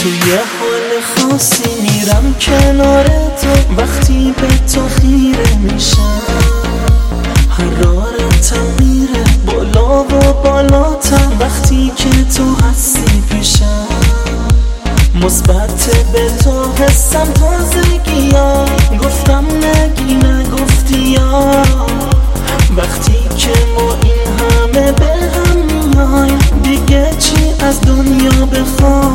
تو یه حال خاصی میرم کنار تو، وقتی به تو خیره میشم حرارتم میره بالا و بالاتر، وقتی که تو هستی پیشم مثبت به تو حسم تازگی ها، گفتم نگی نگفتی یا وقتی که ما این همه به هم میایم دیگه چی از دنیا بخوام.